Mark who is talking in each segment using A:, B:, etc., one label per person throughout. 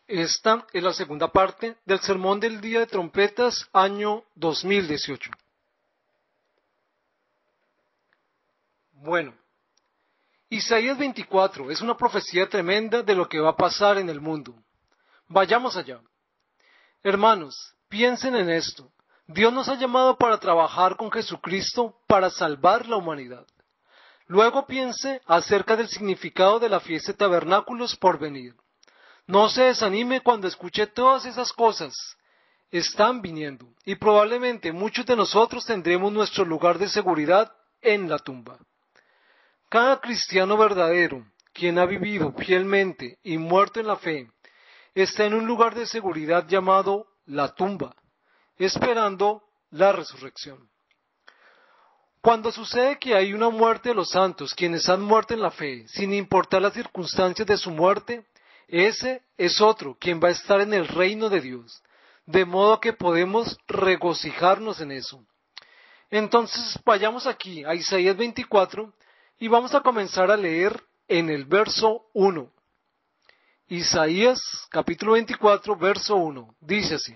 A: Esta es la segunda parte del Sermón del Día de Trompetas, año 2018. Bueno, Isaías 24 es una profecía tremenda de lo que va a pasar en el mundo. Vayamos allá. Hermanos, piensen en esto. Dios nos ha llamado para trabajar con Jesucristo para salvar la humanidad. Luego piense acerca del significado de la fiesta de tabernáculos por venir. No se desanime cuando escuche todas esas cosas. Están viniendo y probablemente muchos de nosotros tendremos nuestro lugar de seguridad en la tumba. Cada cristiano verdadero, quien ha vivido fielmente y muerto en la fe, está en un lugar de seguridad llamado la tumba, esperando la resurrección. Cuando sucede que hay una muerte de los santos, quienes han muerto en la fe, sin importar las circunstancias de su muerte, ese es otro quien va a estar en el reino de Dios, de modo que podemos regocijarnos en eso. Entonces vayamos aquí a Isaías 24 y vamos a comenzar a leer en el verso 1. Isaías capítulo 24, verso 1, dice así: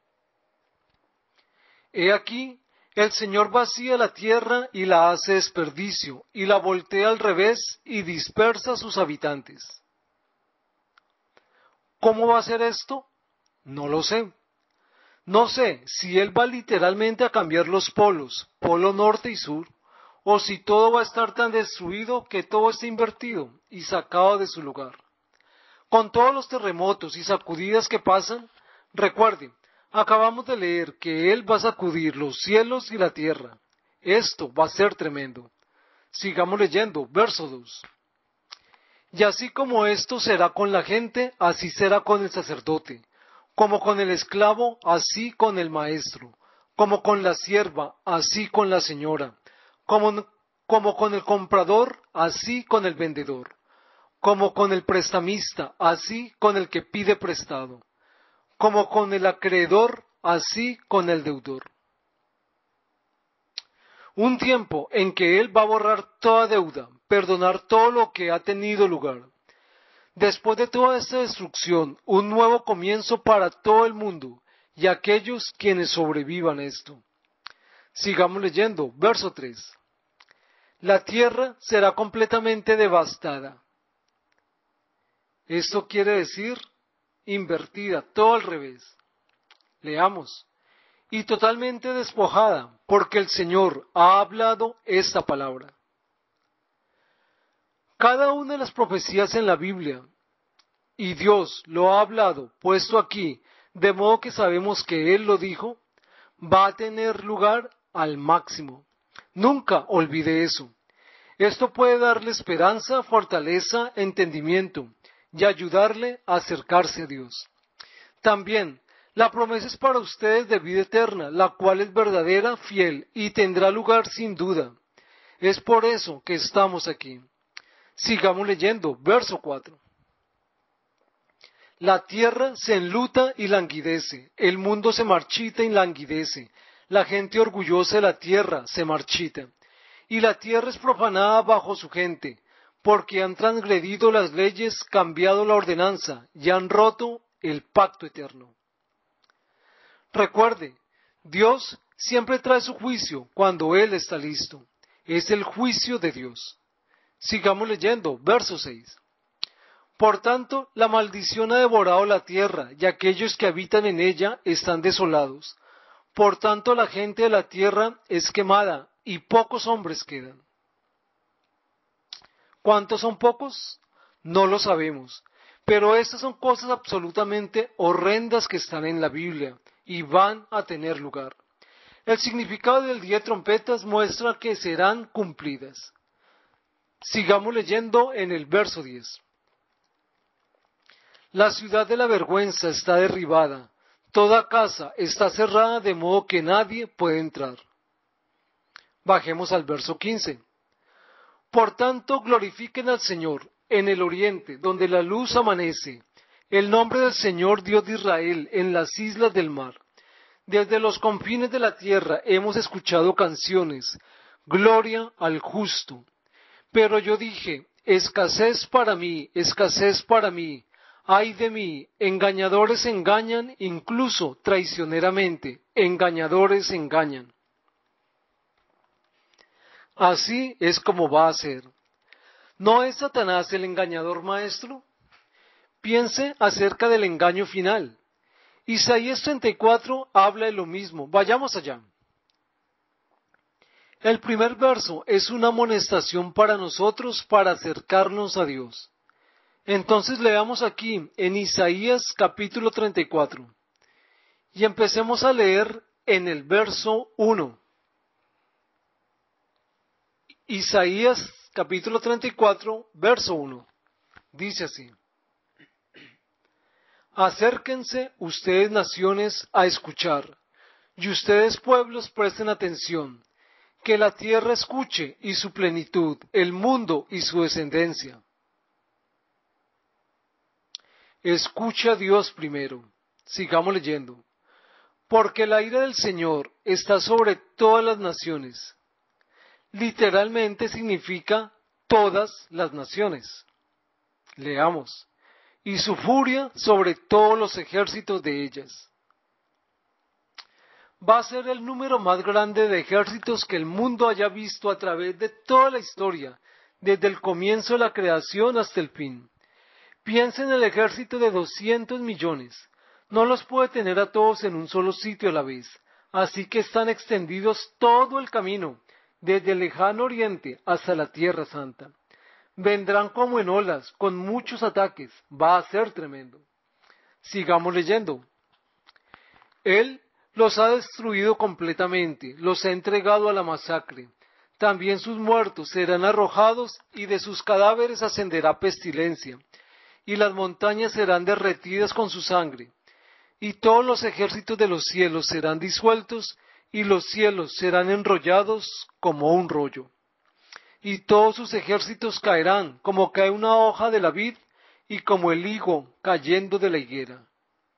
A: He aquí, el Señor vacía la tierra y la hace desperdicio, y la voltea al revés y dispersa a sus habitantes. ¿Cómo va a ser esto? No lo sé. No sé si Él va literalmente a cambiar los polos, polo norte y sur, o si todo va a estar tan destruido que todo esté invertido y sacado de su lugar. Con todos los terremotos y sacudidas que pasan, recuerden, acabamos de leer que Él va a sacudir los cielos y la tierra. Esto va a ser tremendo. Sigamos leyendo, verso 2. Y así como esto será con la gente, así será con el sacerdote, como con el esclavo, así con el maestro, como con la sierva, así con la señora, como con el comprador, así con el vendedor, como con el prestamista, así con el que pide prestado, como con el acreedor, así con el deudor. Un tiempo en que Él va a borrar toda deuda, perdonar todo lo que ha tenido lugar. Después de toda esta destrucción, un nuevo comienzo para todo el mundo y aquellos quienes sobrevivan a esto. Sigamos leyendo, verso 3. La tierra será completamente devastada. Esto quiere decir invertida, todo al revés. Leamos. Y totalmente despojada, porque el Señor ha hablado esta palabra. Cada una de las profecías en la Biblia, y Dios lo ha hablado, puesto aquí, de modo que sabemos que Él lo dijo, va a tener lugar al máximo. Nunca olvide eso. Esto puede darle esperanza, fortaleza, entendimiento y ayudarle a acercarse a Dios. También, la promesa es para ustedes de vida eterna, la cual es verdadera, fiel y tendrá lugar sin duda. Es por eso que estamos aquí. Sigamos leyendo, verso 4. La tierra se enluta y languidece, el mundo se marchita y languidece, la gente orgullosa de la tierra se marchita, y la tierra es profanada bajo su gente, porque han transgredido las leyes, cambiado la ordenanza y han roto el pacto eterno. Recuerde, Dios siempre trae su juicio cuando Él está listo. Es el juicio de Dios. Sigamos leyendo, verso 6. Por tanto, la maldición ha devorado la tierra, y aquellos que habitan en ella están desolados. Por tanto, la gente de la tierra es quemada, y pocos hombres quedan. ¿Cuántos son pocos? No lo sabemos. Pero estas son cosas absolutamente horrendas que están en la Biblia, y van a tener lugar. El significado del día de trompetas muestra que serán cumplidas. Sigamos leyendo en el verso 10. La ciudad de la vergüenza está derribada, toda casa está cerrada de modo que nadie puede entrar. Bajemos al verso 15. Por tanto, glorifiquen al Señor en el oriente, donde la luz amanece, el nombre del Señor Dios de Israel en las islas del mar. Desde los confines de la tierra hemos escuchado canciones, gloria al justo. Pero yo dije, escasez para mí, Ay de mí, engañadores engañan, incluso traicioneramente, engañadores engañan. Así es como va a ser. ¿No es Satanás el engañador maestro? Piense acerca del engaño final. Isaías 34 habla de lo mismo. Vayamos allá. El primer verso es una amonestación para nosotros para acercarnos a Dios. Entonces leamos aquí en Isaías capítulo 34 y empecemos a leer en el verso 1. Isaías capítulo 34, verso 1. Dice así: Acérquense ustedes naciones a escuchar, y ustedes pueblos presten atención, que la tierra escuche y su plenitud, el mundo y su descendencia. Escucha a Dios primero. Sigamos leyendo. Porque la ira del Señor está sobre todas las naciones. Literalmente significa todas las naciones. Leamos. Y su furia sobre todos los ejércitos de ellas. Va a ser el número más grande de ejércitos que el mundo haya visto a través de toda la historia, desde el comienzo de la creación hasta el fin. Piensa en el ejército de 200 millones. No los puede tener a todos en un solo sitio a la vez, así que están extendidos todo el camino, desde el lejano oriente hasta la Tierra Santa. Vendrán como en olas, con muchos ataques. Va a ser tremendo. Sigamos leyendo. Él los ha destruido completamente, los ha entregado a la masacre. También sus muertos serán arrojados y de sus cadáveres ascenderá pestilencia, y las montañas serán derretidas con su sangre. Y todos los ejércitos de los cielos serán disueltos, y los cielos serán enrollados como un rollo. Y todos sus ejércitos caerán, como cae una hoja de la vid, y como el higo cayendo de la higuera.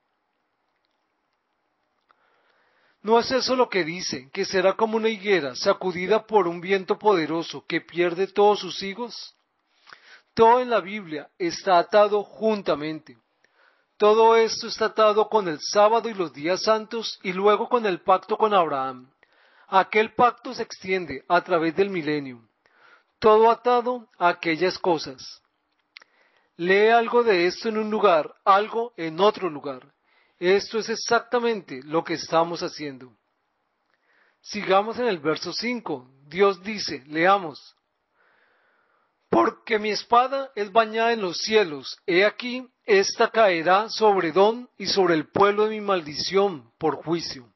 A: ¿No es eso lo que dice, que será como una higuera sacudida por un viento poderoso que pierde todos sus higos? Todo en la Biblia está atado juntamente. Todo esto está atado con el sábado y los días santos y luego con el pacto con Abraham. Aquel pacto se extiende a través del milenio. Todo atado a aquellas cosas. Lee algo de esto en un lugar, algo en otro lugar. Esto es exactamente lo que estamos haciendo. Sigamos en el verso 5. Dios dice, leamos. Porque mi espada es bañada en los cielos, he aquí, ésta caerá sobre Edom y sobre el pueblo de mi maldición por juicio.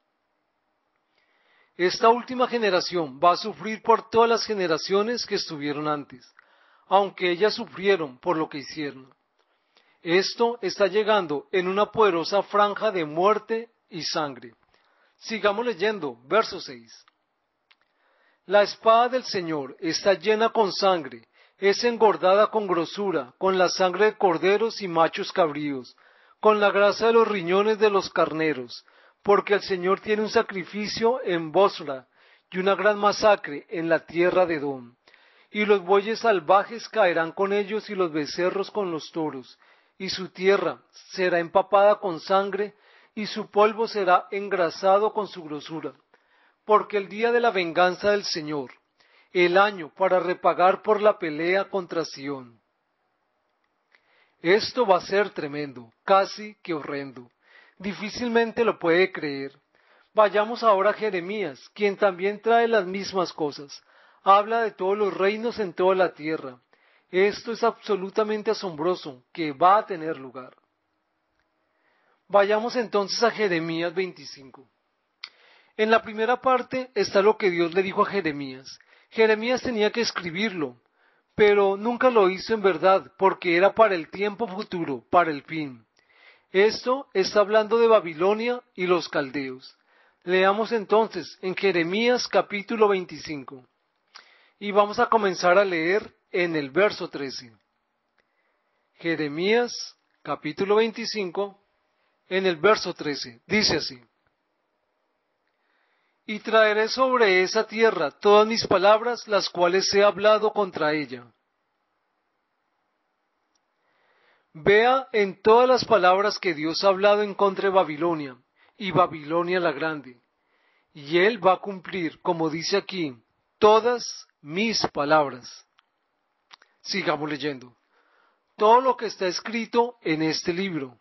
A: Esta última generación va a sufrir por todas las generaciones que estuvieron antes, aunque ellas sufrieron por lo que hicieron. Esto está llegando en una poderosa franja de muerte y sangre. Sigamos leyendo, verso 6. La espada del Señor está llena con sangre, es engordada con grosura, con la sangre de corderos y machos cabríos, con la grasa de los riñones de los carneros, porque el Señor tiene un sacrificio en Bosra y una gran masacre en la tierra de Edom. Y los bueyes salvajes caerán con ellos y los becerros con los toros, y su tierra será empapada con sangre, y su polvo será engrasado con su grosura. Porque el día de la venganza del Señor, el año para repagar por la pelea contra Sión. Esto va a ser tremendo, casi que horrendo. Difícilmente lo puede creer. Vayamos ahora a Jeremías, quien también trae las mismas cosas. Habla de todos los reinos en toda la tierra. Esto es absolutamente asombroso, que va a tener lugar. Vayamos entonces a Jeremías 25. En la primera parte está lo que Dios le dijo a Jeremías. Jeremías tenía que escribirlo, pero nunca lo hizo en verdad, porque era para el tiempo futuro, para el fin. Esto está hablando de Babilonia y los caldeos. Leamos entonces en Jeremías capítulo 25. Y vamos a comenzar a leer en el verso 13. Jeremías capítulo 25, en el verso 13. Dice así. Y traeré sobre esa tierra todas mis palabras, las cuales he hablado contra ella. Vea en todas las palabras que Dios ha hablado en contra de Babilonia, y Babilonia la grande. Y Él va a cumplir, como dice aquí, todas mis palabras. Sigamos leyendo. Todo lo que está escrito en este libro.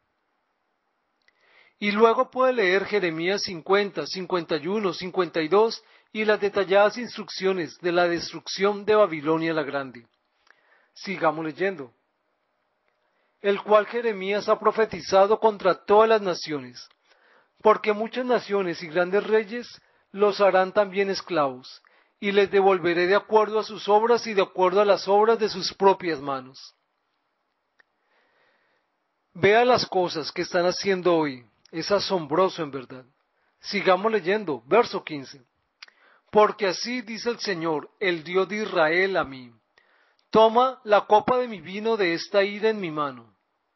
A: Y luego puede leer Jeremías 50, 51, 52 y las detalladas instrucciones de la destrucción de Babilonia la grande. Sigamos leyendo. El cual Jeremías ha profetizado contra todas las naciones, porque muchas naciones y grandes reyes los harán también esclavos, y les devolveré de acuerdo a sus obras y de acuerdo a las obras de sus propias manos. Vea las cosas que están haciendo hoy, es asombroso en verdad. Sigamos leyendo, verso 15. Porque así dice el Señor, el Dios de Israel a mí, toma la copa de mi vino de esta ira en mi mano.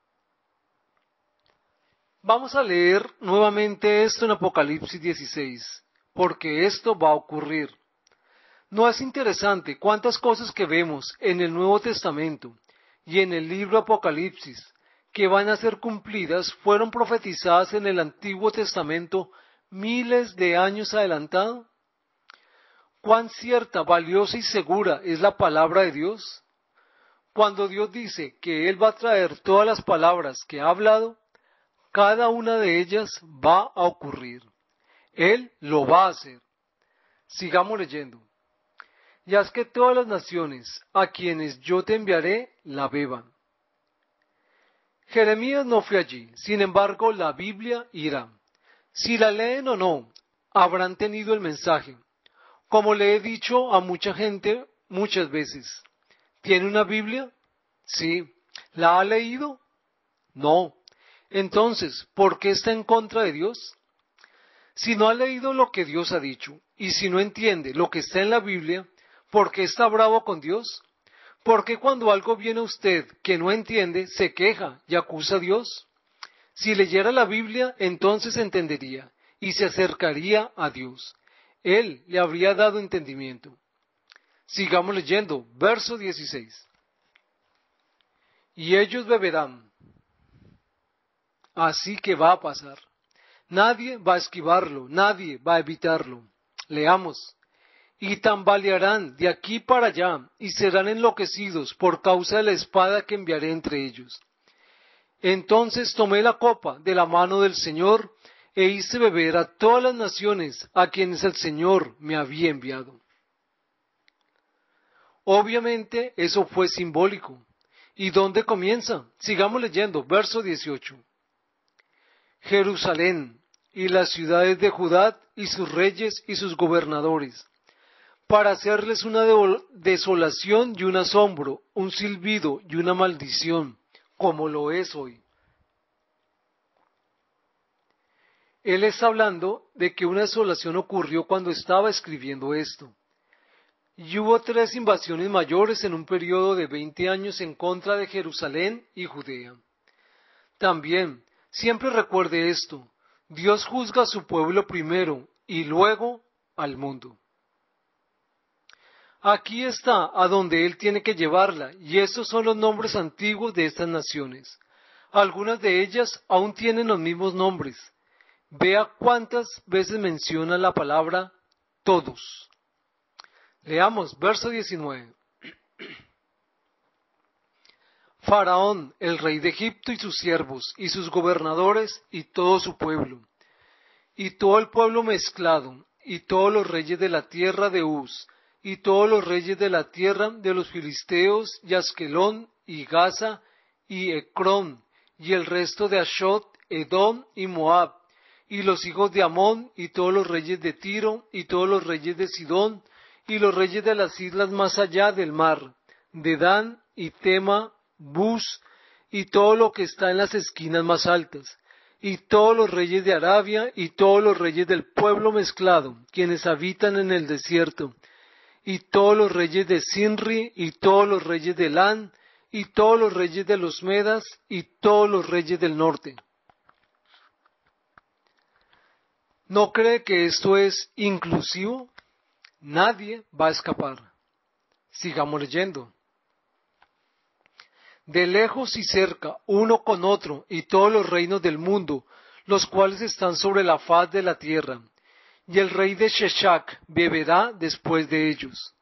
A: Vamos a leer nuevamente esto en Apocalipsis 16, porque esto va a ocurrir. ¿No es interesante cuántas cosas que vemos en el Nuevo Testamento y en el libro Apocalipsis que van a ser cumplidas fueron profetizadas en el Antiguo Testamento miles de años adelantado? ¿Cuán cierta, valiosa y segura es la palabra de Dios? Cuando Dios dice que Él va a traer todas las palabras que ha hablado, cada una de ellas va a ocurrir. Él lo va a hacer. Sigamos leyendo. Y haz que todas las naciones a quienes yo te enviaré la beban. Jeremías no fue allí, sin embargo la Biblia irá. Si la leen o no, habrán tenido el mensaje. Como le he dicho a mucha gente muchas veces, ¿tiene una Biblia? Sí. ¿La ha leído? No. Entonces, ¿por qué está en contra de Dios? Si no ha leído lo que Dios ha dicho, y si no entiende lo que está en la Biblia, ¿por qué está bravo con Dios? ¿Por qué cuando algo viene a usted que no entiende, se queja y acusa a Dios? Si leyera la Biblia, entonces entendería, y se acercaría a Dios. Él le habría dado entendimiento. Sigamos leyendo, verso 16. Y ellos beberán. Así que va a pasar. Nadie va a esquivarlo, nadie va a evitarlo. Leamos. Y tambalearán de aquí para allá, y serán enloquecidos por causa de la espada que enviaré entre ellos. Entonces tomé la copa de la mano del Señor, e hice beber a todas las naciones a quienes el Señor me había enviado. Obviamente eso fue simbólico. ¿Y dónde comienza? Sigamos leyendo, verso 18. Jerusalén y las ciudades de Judá y sus reyes y sus gobernadores, para hacerles una desolación y un asombro, un silbido y una maldición, como lo es hoy. Él está hablando de que una desolación ocurrió cuando estaba escribiendo esto. Y hubo 3 invasiones mayores en un periodo de 20 años en contra de Jerusalén y Judea. También, siempre recuerde esto, Dios juzga a su pueblo primero y luego al mundo. Aquí está a donde Él tiene que llevarla, y estos son los nombres antiguos de estas naciones. Algunas de ellas aún tienen los mismos nombres. Vea cuántas veces menciona la palabra todos. Leamos, verso 19. Faraón, el rey de Egipto y sus siervos, y sus gobernadores, y todo su pueblo, y todo el pueblo mezclado, y todos los reyes de la tierra de Uz, y todos los reyes de la tierra de los filisteos, y Askelón, y Gaza, y Ecrón, y el resto de Ashot, Edom y Moab, y los hijos de Amón, y todos los reyes de Tiro, y todos los reyes de Sidón, y los reyes de las islas más allá del mar, de Dan y Tema, Bus, y todo lo que está en las esquinas más altas, y todos los reyes de Arabia, y todos los reyes del pueblo mezclado, quienes habitan en el desierto, y todos los reyes de Sinri, y todos los reyes de Elán, y todos los reyes de los Medas, y todos los reyes del norte. ¿No cree que esto es inclusivo? Nadie va a escapar. Sigamos leyendo. de lejos y cerca, uno con otro, y todos los reinos del mundo, los cuales están sobre la faz de la tierra, y el rey de Sheshak beberá después de ellos.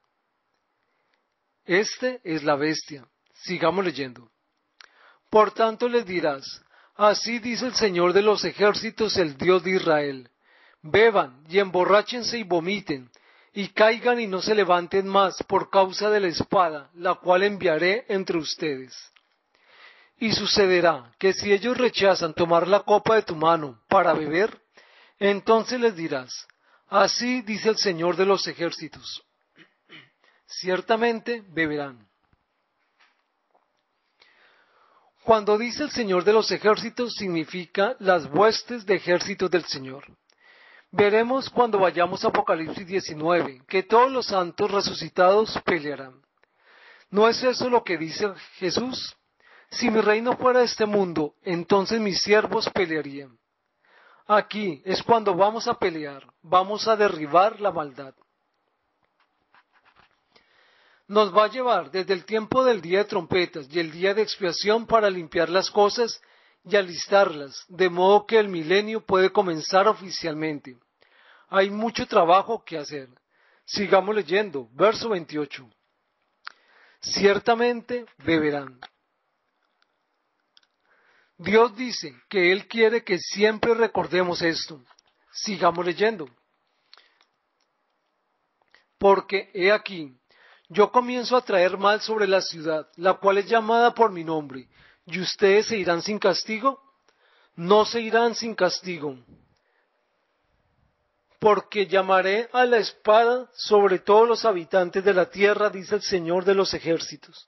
A: Este es la bestia. Sigamos leyendo. Por tanto les dirás, así dice el Señor de los ejércitos, el Dios de Israel, beban y emborráchense y vomiten, y caigan y no se levanten más por causa de la espada, la cual enviaré entre ustedes. Y sucederá que si ellos rechazan tomar la copa de tu mano para beber, entonces les dirás, así dice el Señor de los ejércitos, ciertamente beberán. Cuando dice el Señor de los ejércitos, significa las huestes de ejércitos del Señor. Veremos cuando vayamos a Apocalipsis 19, que todos los santos resucitados pelearán. ¿No es eso lo que dice Jesús? Si mi reino fuera de este mundo, entonces mis siervos pelearían. Aquí es cuando vamos a pelear, vamos a derribar la maldad. Nos va a llevar desde el tiempo del día de trompetas y el día de expiación para limpiar las cosas y alistarlas, de modo que el milenio puede comenzar oficialmente. Hay mucho trabajo que hacer. Sigamos leyendo, verso 28. Ciertamente beberán. Dios dice que Él quiere que siempre recordemos esto. Sigamos leyendo. Porque he aquí, yo comienzo a traer mal sobre la ciudad, la cual es llamada por mi nombre, ¿y ustedes se irán sin castigo? No se irán sin castigo. Porque llamaré a la espada sobre todos los habitantes de la tierra, dice el Señor de los ejércitos.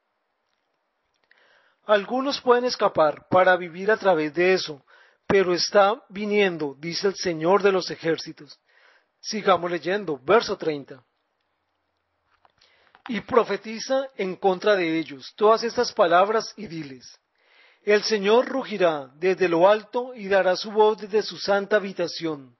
A: Algunos pueden escapar para vivir a través de eso, pero está viniendo, dice el Señor de los ejércitos. Sigamos leyendo, verso 30. Y profetiza en contra de ellos todas estas palabras y diles, el Señor rugirá desde lo alto y dará su voz desde su santa habitación,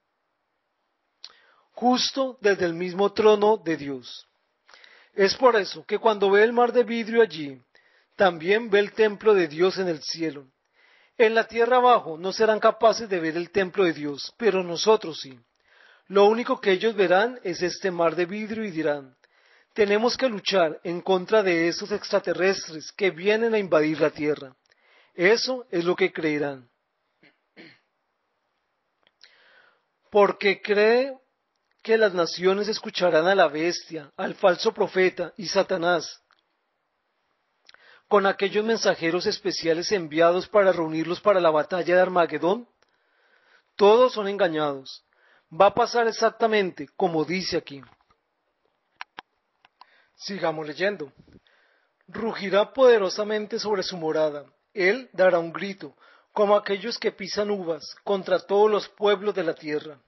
A: justo desde el mismo trono de Dios. Es por eso que cuando ve el mar de vidrio allí, también ve el templo de Dios en el cielo. En la tierra abajo no serán capaces de ver el templo de Dios, pero nosotros sí. Lo único que ellos verán es este mar de vidrio y dirán, tenemos que luchar en contra de esos extraterrestres que vienen a invadir la tierra. Eso es lo que creerán. Porque cree que las naciones escucharán a la bestia, al falso profeta y Satanás, con aquellos mensajeros especiales enviados para reunirlos para la batalla de Armagedón. Todos son engañados. Va a pasar exactamente como dice aquí. Sigamos leyendo. Rugirá poderosamente sobre su morada. Él dará un grito, como aquellos que pisan uvas, contra todos los pueblos de la tierra.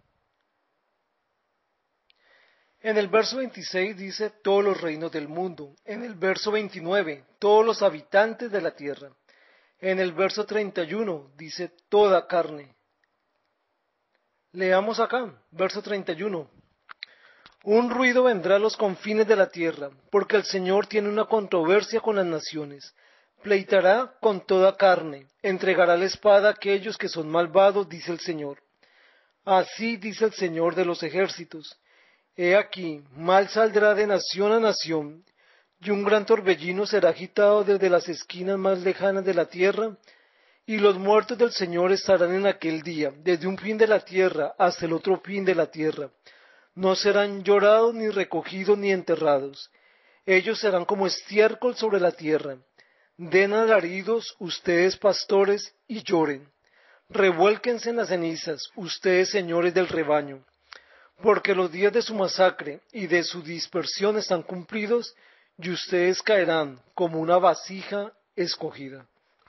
A: En el verso 26 dice todos los reinos del mundo. En el verso 29, todos los habitantes de la tierra. En el verso 31 dice toda carne. Leamos acá, verso 31. Un ruido vendrá a los confines de la tierra, porque el Señor tiene una controversia con las naciones. Pleitará con toda carne, entregará la espada a aquellos que son malvados, dice el Señor. Así dice el Señor de los ejércitos. He aquí, mal saldrá de nación a nación, y un gran torbellino será agitado desde las esquinas más lejanas de la tierra, y los muertos del Señor estarán en aquel día, desde un fin de la tierra hasta el otro fin de la tierra. No serán llorados, ni recogidos, ni enterrados. Ellos serán como estiércol sobre la tierra. Den alaridos ustedes pastores y lloren. Revuélquense en las cenizas, ustedes señores del rebaño. Porque los días de su masacre y de su dispersión están cumplidos, y ustedes caerán como una vasija escogida.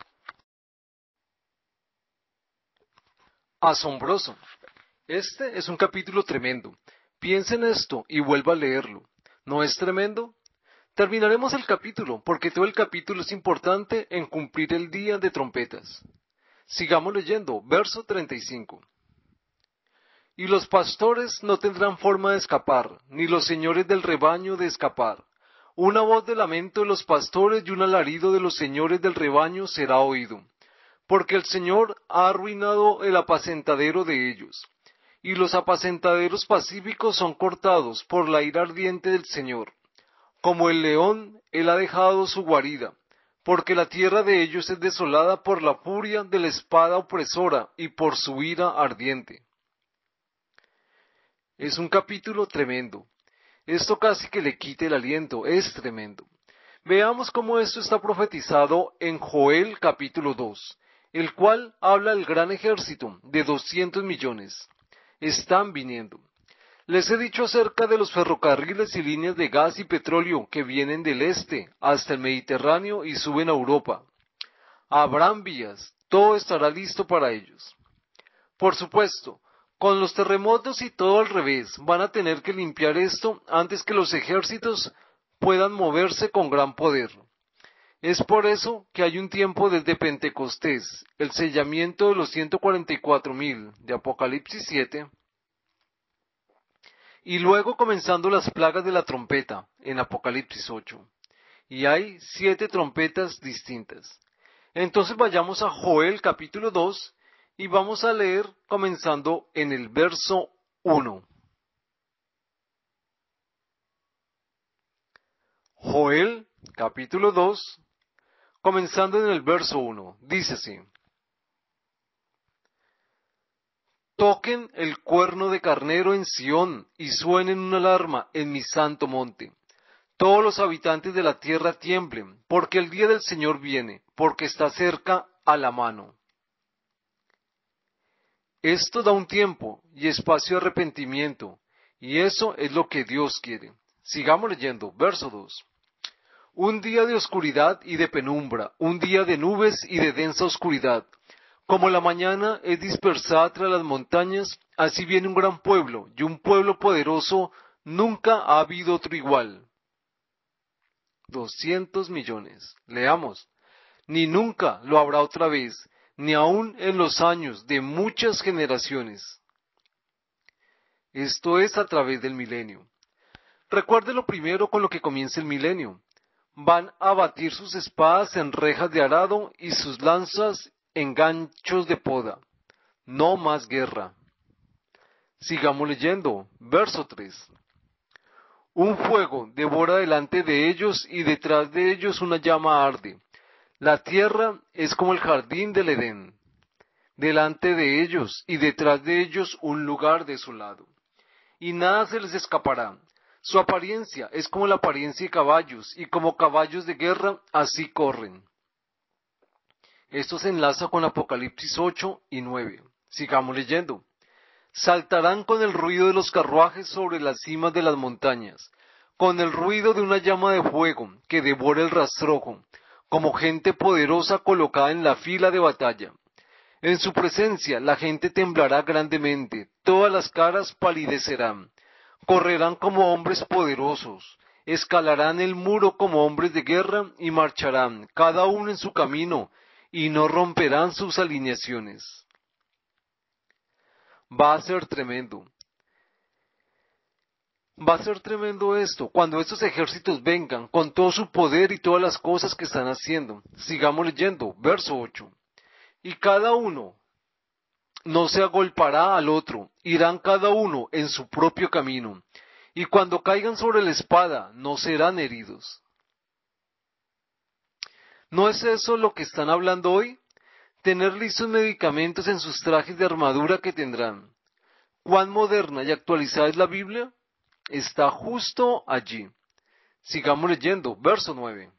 A: Asombroso. Este es un capítulo tremendo. Piensa en esto y vuelva a leerlo. ¿No es tremendo? Terminaremos el capítulo, porque todo el capítulo es importante en cumplir el día de trompetas. Sigamos leyendo, verso 35. Y los pastores no tendrán forma de escapar, ni los señores del rebaño de escapar. Una voz de lamento de los pastores y un alarido de los señores del rebaño será oído, porque el Señor ha arruinado el apacentadero de ellos, y los apacentaderos pacíficos son cortados por la ira ardiente del Señor. Como el león, él ha dejado su guarida, porque la tierra de ellos es desolada por la furia de la espada opresora y por su ira ardiente. Es un capítulo tremendo. Esto casi que le quite el aliento, es tremendo. Veamos cómo esto está profetizado en Joel capítulo 2, el cual habla del gran ejército de 200 millones. Están viniendo. Les he dicho acerca de los ferrocarriles y líneas de gas y petróleo que vienen del este hasta el Mediterráneo y suben a Europa. Habrán vías, todo estará listo para ellos. Por supuesto, con los terremotos y todo al revés, van a tener que limpiar esto antes que los ejércitos puedan moverse con gran poder. Es por eso que hay un tiempo desde Pentecostés, el sellamiento de los 144,000 de Apocalipsis 7, y luego comenzando las plagas de la trompeta en Apocalipsis 8. Y hay 7 trompetas distintas. Entonces vayamos a Joel capítulo 2 y vamos a leer comenzando en el verso 1. Joel capítulo 2, comenzando en el verso 1, dice así: Toquen el cuerno de carnero en Sión y suenen una alarma en mi santo monte. Todos los habitantes de la tierra tiemblen, porque el día del Señor viene, porque está cerca a la mano. Esto da un tiempo y espacio de arrepentimiento, y eso es lo que Dios quiere. Sigamos leyendo, verso 2. Un día de oscuridad y de penumbra, un día de nubes y de densa oscuridad. Como la mañana es dispersada tras las montañas, así viene un gran pueblo, y un pueblo poderoso, nunca ha habido otro igual. 200 millones. Leamos. Ni nunca lo habrá otra vez, ni aun en los años de muchas generaciones. Esto es a través del milenio. Recuerde lo primero con lo que comienza el milenio. Van a batir sus espadas en rejas de arado y sus lanzas en ganchos de poda. No más guerra. Sigamos leyendo. Verso 3. Un fuego devora delante de ellos y detrás de ellos una llama arde. La tierra es como el jardín del Edén. Delante de ellos y detrás de ellos un lugar desolado. Y nada se les escapará. Su apariencia es como la apariencia de caballos, y como caballos de guerra, así corren. Esto se enlaza con Apocalipsis 8 y 9. Sigamos leyendo. Saltarán con el ruido de los carruajes sobre las cimas de las montañas, con el ruido de una llama de fuego que devora el rastrojo, como gente poderosa colocada en la fila de batalla. En su presencia la gente temblará grandemente, todas las caras palidecerán. Correrán como hombres poderosos, escalarán el muro como hombres de guerra y marcharán, cada uno en su camino, y no romperán sus alineaciones. Va a ser tremendo. Va a ser tremendo esto, cuando estos ejércitos vengan con todo su poder y todas las cosas que están haciendo. Sigamos leyendo, verso 8. Y cada uno no se agolpará al otro, irán cada uno en su propio camino, y cuando caigan sobre la espada no serán heridos. ¿No es eso lo que están hablando hoy? Tener listos medicamentos en sus trajes de armadura que tendrán. ¿Cuán moderna y actualizada es la Biblia? Está justo allí. Sigamos leyendo, verso 9.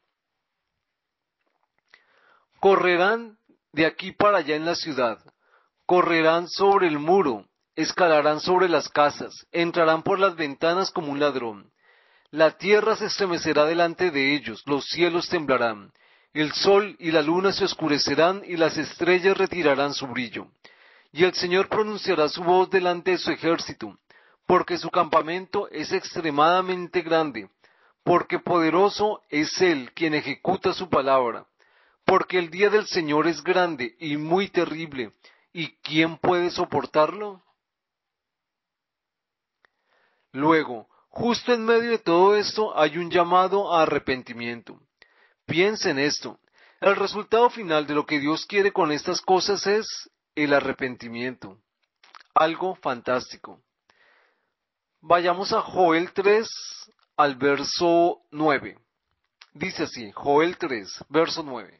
A: Correrán de aquí para allá en la ciudad, correrán sobre el muro, escalarán sobre las casas, entrarán por las ventanas como un ladrón. La tierra se estremecerá delante de ellos, los cielos temblarán, el sol y la luna se oscurecerán y las estrellas retirarán su brillo. Y el Señor pronunciará su voz delante de su ejército, porque su campamento es extremadamente grande, porque poderoso es Él quien ejecuta su palabra. Porque el día del Señor es grande y muy terrible, ¿y quién puede soportarlo? Luego,
B: Justo en medio de todo esto hay un llamado a arrepentimiento. Piensa en esto. El resultado final de lo que Dios quiere con estas cosas es el arrepentimiento. Algo fantástico. Vayamos a Joel 3 al verso 9. Dice así, Joel 3, verso 9.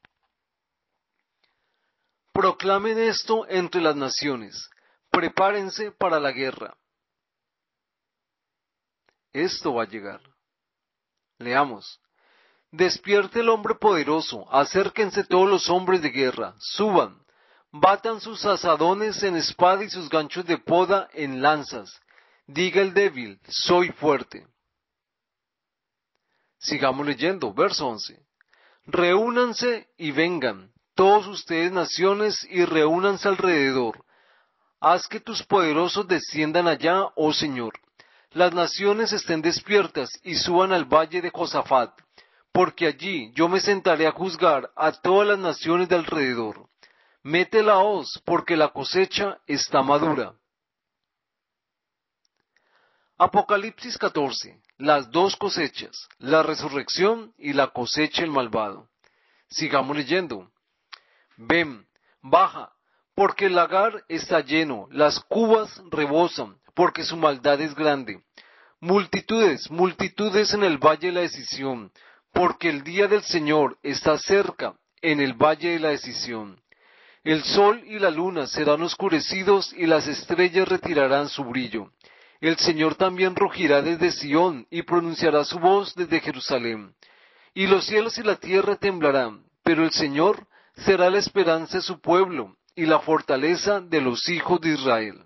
B: Proclamen esto entre las naciones. Prepárense para la guerra. Esto va a llegar. Leamos. Despierte el hombre poderoso, acérquense todos los hombres de guerra, suban, batan sus azadones en espada y sus ganchos de poda en lanzas. Diga el débil, soy fuerte. Sigamos leyendo, verso 11. Reúnanse y vengan, todos ustedes naciones, y reúnanse alrededor. Haz que tus poderosos desciendan allá, oh Señor. Las naciones estén despiertas y suban al valle de Josafat, porque allí yo me sentaré a juzgar a todas las naciones de alrededor. Mete la hoz, porque la cosecha está madura. Apocalipsis 14. Las dos cosechas, la resurrección y la cosecha el malvado. Sigamos leyendo. Ven, baja, porque el lagar está lleno, las cubas rebosan, porque su maldad es grande. Multitudes, multitudes en el valle de la decisión, porque el día del Señor está cerca, en el valle de la decisión. El sol y la luna serán oscurecidos y las estrellas retirarán su brillo. El Señor también rugirá desde Sión y pronunciará su voz desde Jerusalén. Y los cielos y la tierra temblarán, pero el Señor será la esperanza de su pueblo y la fortaleza de los hijos de Israel.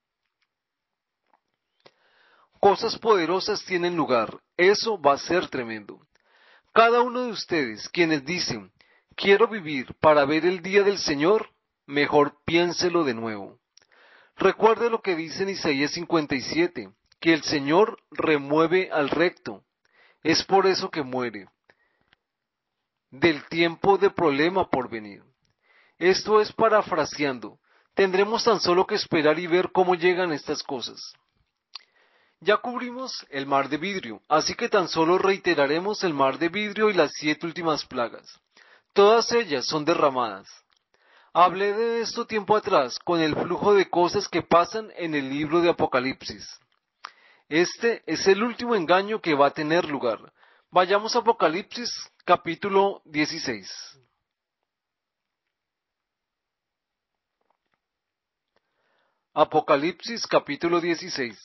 B: Cosas poderosas tienen lugar, eso va a ser tremendo. Cada uno de ustedes, quienes dicen, quiero vivir para ver el día del Señor, mejor piénselo de nuevo. Recuerde lo que dice en Isaías 57, que el Señor remueve al recto. Es por eso que muere. Del tiempo de problema por venir. Esto es parafraseando. Tendremos tan solo que esperar y ver cómo llegan estas cosas. Ya cubrimos el mar de vidrio, así que tan solo reiteraremos el mar de vidrio y las 7 últimas plagas. Todas ellas son derramadas. Hablé de esto tiempo atrás con el flujo de cosas que pasan en el libro de Apocalipsis. Este es el último engaño que va a tener lugar. Vayamos a Apocalipsis capítulo 16. Apocalipsis capítulo 16.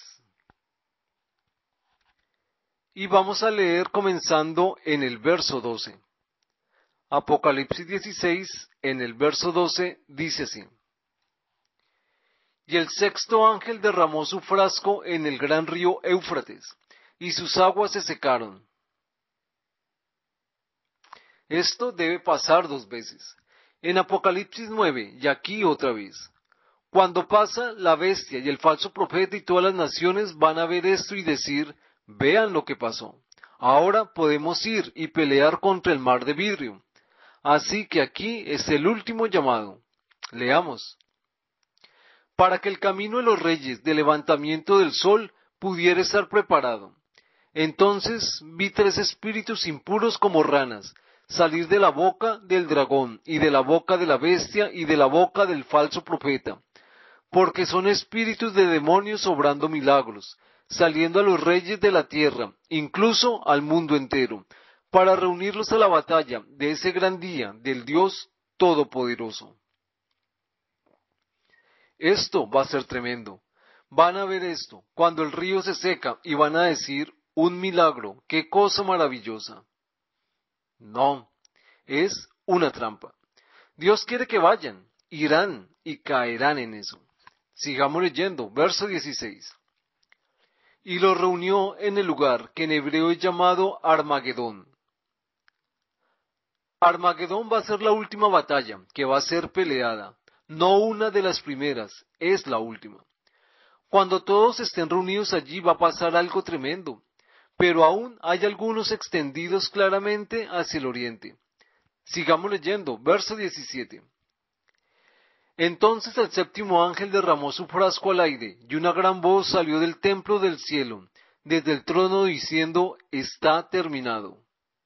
B: Y vamos a leer comenzando en el verso 12. Apocalipsis 16, en el verso 12, dice así. Y el sexto ángel derramó su frasco en el gran río Éufrates, y sus aguas se secaron. Esto debe pasar 2 veces. En Apocalipsis 9, y aquí otra vez. Cuando pasa, la bestia y el falso profeta y todas las naciones van a ver esto y decir, vean lo que pasó. Ahora podemos ir y pelear contra el mar de vidrio. Así que aquí es el último llamado. Leamos. Para que el camino de los reyes del levantamiento del sol pudiera estar preparado. Entonces vi 3 espíritus impuros como ranas, salir de la boca del dragón, y de la boca de la bestia, y de la boca del falso profeta, porque son espíritus de demonios obrando milagros, saliendo a los reyes de la tierra, incluso al mundo entero, para reunirlos a la batalla de ese gran día del Dios Todopoderoso. Esto va a ser tremendo. Van a ver esto, cuando el río se seca, y van a decir, un milagro, qué cosa maravillosa. No, es una trampa. Dios quiere que vayan, irán y caerán en eso. Sigamos leyendo, verso 16. Y lo reunió en el lugar que en hebreo es llamado Armagedón. Armagedón va a ser la última batalla que va a ser peleada, no una de las primeras, es la última. Cuando todos estén reunidos allí va a pasar algo tremendo, pero aún hay algunos extendidos claramente hacia el oriente. Sigamos leyendo, verso 17. Entonces el séptimo ángel derramó su frasco al aire, y una gran voz salió del templo del cielo, desde el trono diciendo, está terminado.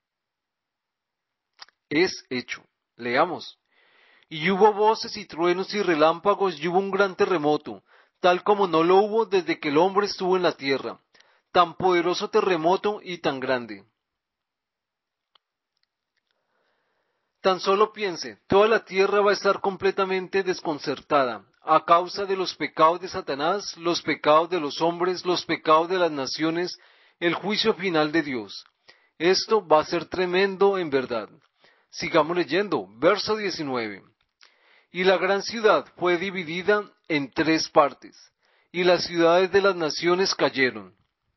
B: Es hecho. Leamos. Y hubo voces y truenos y relámpagos y hubo un gran terremoto, tal como no lo hubo desde que el hombre estuvo en la tierra, tan poderoso terremoto y tan grande. Tan solo piense, toda la tierra va a estar completamente desconcertada a causa de los pecados de Satanás, los pecados de los hombres, los pecados de las naciones, el juicio final de Dios. Esto va a ser tremendo en verdad. Sigamos leyendo, verso 19. Y la gran ciudad fue dividida en 3 partes, y las ciudades de las naciones cayeron.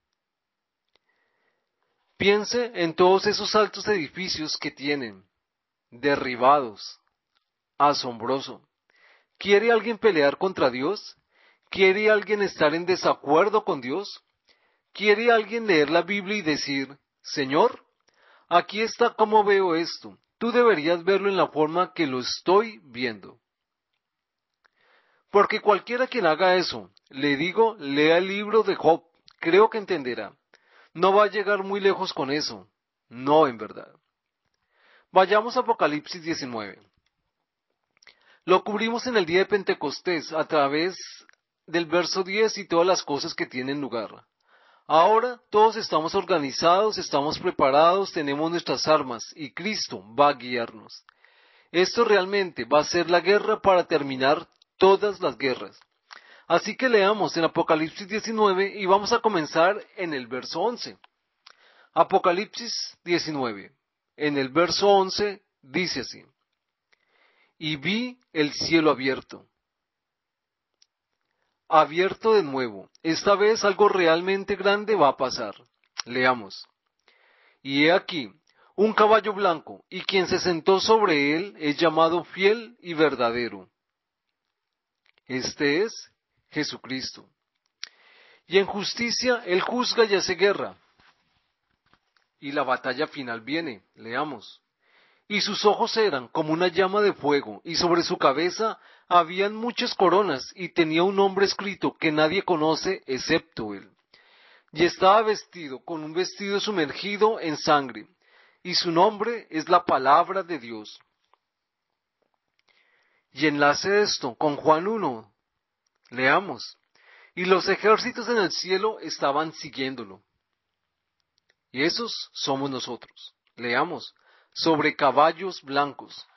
B: Piense en todos esos altos edificios que tienen, derribados. Asombroso. ¿Quiere alguien pelear contra Dios? ¿Quiere alguien estar en desacuerdo con Dios? ¿Quiere alguien leer la Biblia y decir, Señor, aquí está cómo veo esto, tú deberías verlo en la forma que lo estoy viendo? Porque cualquiera quien haga eso, le digo, lea el libro de Job, creo que entenderá. No va a llegar muy lejos con eso. No, en verdad. Vayamos a Apocalipsis 19. Lo cubrimos en el día de Pentecostés a través del verso 10 y todas las cosas que tienen lugar. Ahora todos estamos organizados, estamos preparados, tenemos nuestras armas y Cristo va a guiarnos. Esto realmente va a ser la guerra para terminar todas las guerras. Así que leamos en Apocalipsis 19 y vamos a comenzar en el verso 11. Apocalipsis 19, en el verso 11 dice así. Y vi el cielo abierto. Abierto de nuevo. Esta vez algo realmente grande va a pasar. Leamos. Y he aquí, un caballo blanco, y quien se sentó sobre él es llamado fiel y verdadero. Este es Jesucristo. Y en justicia él juzga y hace guerra. Y la batalla final viene. Leamos. Y sus ojos eran como una llama de fuego, y sobre su cabeza habían muchas coronas, y tenía un nombre escrito que nadie conoce excepto él. Y estaba vestido con un vestido sumergido en sangre, y su nombre es la palabra de Dios. Y enlace esto con Juan 1. Leamos. Y los ejércitos en el cielo estaban siguiéndolo. Y esos somos nosotros. Leamos. Sobre caballos blancos.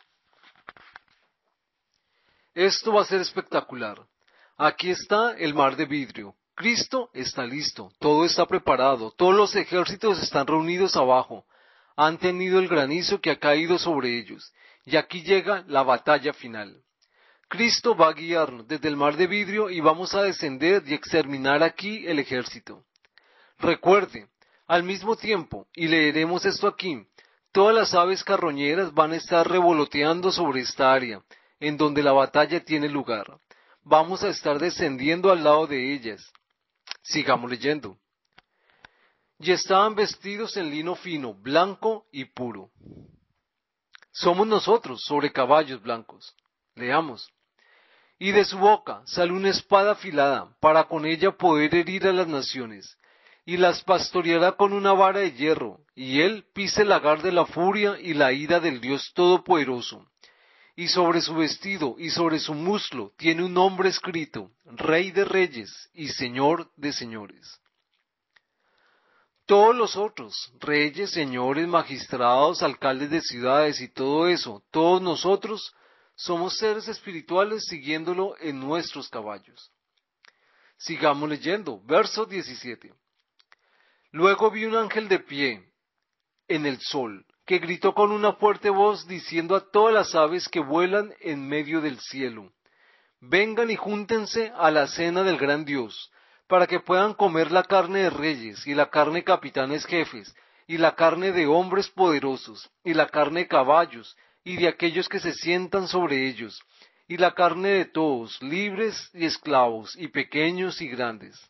B: Esto va a ser espectacular. Aquí está el mar de vidrio. Cristo está listo. Todo está preparado. Todos los ejércitos están reunidos abajo. Han tenido el granizo que ha caído sobre ellos. Y aquí llega la batalla final. Cristo va a guiarnos desde el mar de vidrio y vamos a descender y exterminar aquí el ejército. Recuerde, al mismo tiempo, y leeremos esto aquí, todas las aves carroñeras van a estar revoloteando sobre esta área, en donde la batalla tiene lugar. Vamos a estar descendiendo al lado de ellas. Sigamos leyendo. Y estaban vestidos en lino fino, blanco y puro. Somos nosotros sobre caballos blancos. Leamos. Y de su boca sale una espada afilada, para con ella poder herir a las naciones, y las pastoreará con una vara de hierro, y él pisa el lagar de la furia y la ira del Dios Todopoderoso. Y sobre su vestido y sobre su muslo tiene un nombre escrito, Rey de Reyes y Señor de Señores. Todos los otros, reyes, señores, magistrados, alcaldes de ciudades y todo eso, todos nosotros, somos seres espirituales siguiéndolo en nuestros caballos. Sigamos leyendo, verso 17. Luego vi un ángel de pie en el sol, que gritó con una fuerte voz diciendo a todas las aves que vuelan en medio del cielo, vengan y júntense a la cena del gran Dios, para que puedan comer la carne de reyes, y la carne de capitanes jefes, y la carne de hombres poderosos, y la carne de caballos, y de aquellos que se sientan sobre ellos, y la carne de todos, libres y esclavos, y pequeños y grandes.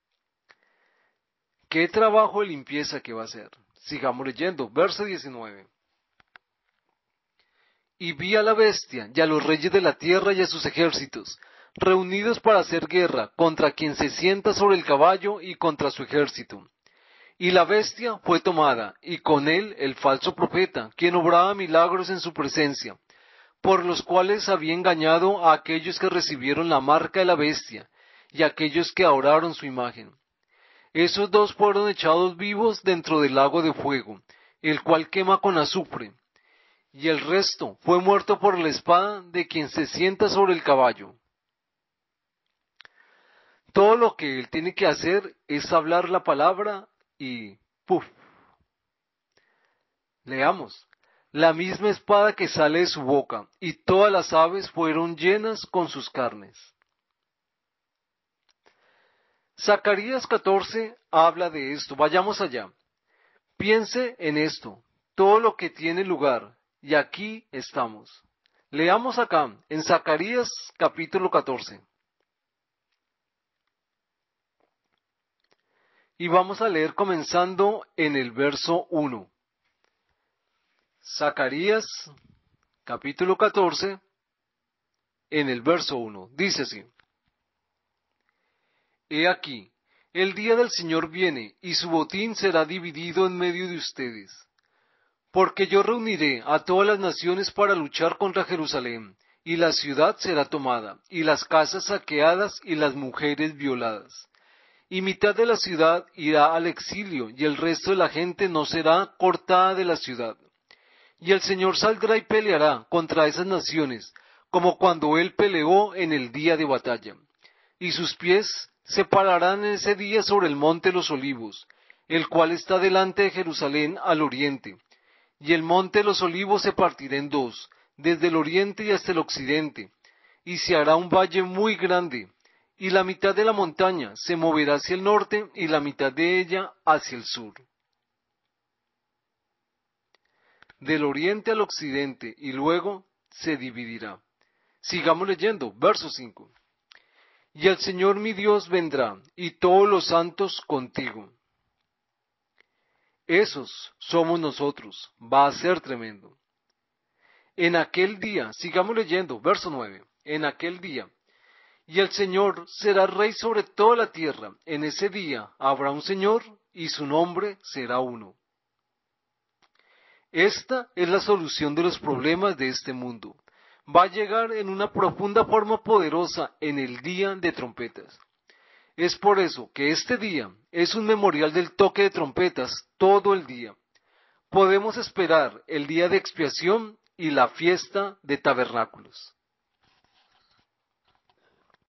B: ¿Qué trabajo de limpieza que va a hacer? Sigamos leyendo, verso 19. Y vi a la bestia y a los reyes de la tierra y a sus ejércitos, reunidos para hacer guerra contra quien se sienta sobre el caballo y contra su ejército. Y la bestia fue tomada, y con él el falso profeta, quien obraba milagros en su presencia, por los cuales había engañado a aquellos que recibieron la marca de la bestia, y a aquellos que adoraron su imagen. Esos dos fueron echados vivos dentro del lago de fuego, el cual quema con azufre, y el resto fue muerto por la espada de quien se sienta sobre el caballo. Todo lo que él tiene que hacer es hablar la palabra y ¡puf! Leamos. La misma espada que sale de su boca, y todas las aves fueron llenas con sus carnes. Zacarías 14 habla de esto. Vayamos allá. Piense en esto, todo lo que tiene lugar, y aquí estamos. Leamos acá, en Zacarías capítulo 14. Y vamos a leer comenzando en el verso 1. Zacarías capítulo 14, en el verso 1. Dice así. He aquí, el día del Señor viene, y su botín será dividido en medio de ustedes. Porque yo reuniré a todas las naciones para luchar contra Jerusalén, y la ciudad será tomada, y las casas saqueadas, y las mujeres violadas. Y mitad de la ciudad irá al exilio, y el resto de la gente no será cortada de la ciudad. Y el Señor saldrá y peleará contra esas naciones, como cuando él peleó en el día de batalla. Y sus pies se pararán en ese día sobre el monte de los olivos, el cual está delante de Jerusalén al oriente. Y el monte de los olivos se partirá en dos, desde el oriente y hasta el occidente, y se hará un valle muy grande, y la mitad de la montaña se moverá hacia el norte y la mitad de ella hacia el sur. Del oriente al occidente, y luego se dividirá. Sigamos leyendo, verso 5. Y el Señor mi Dios vendrá, y todos los santos contigo. Esos somos nosotros, va a ser tremendo. En aquel día, sigamos leyendo, verso 9. En aquel día, y el Señor será rey sobre toda la tierra. En ese día habrá un Señor, y su nombre será uno. Esta es la solución de los problemas de este mundo. Va a llegar en una profunda forma poderosa en el día de trompetas. Es por eso que este día es un memorial del toque de trompetas todo el día. Podemos esperar el día de expiación y la fiesta de tabernáculos.